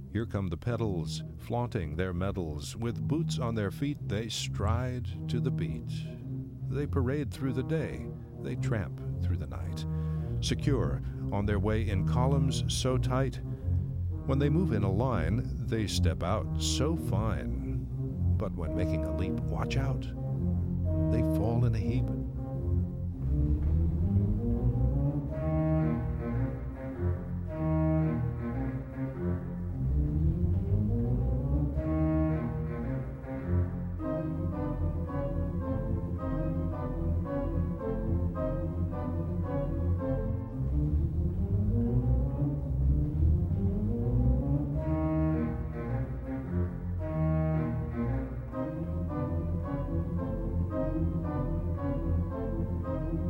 Here come the pedals, flaunting their medals. With boots on their feet, they stride to the beat. They parade through the day, they tramp through the night, secure on their way in columns so tight. When they move in a line, they step out so fine. But when making a leap, watch out, they fall in a heap.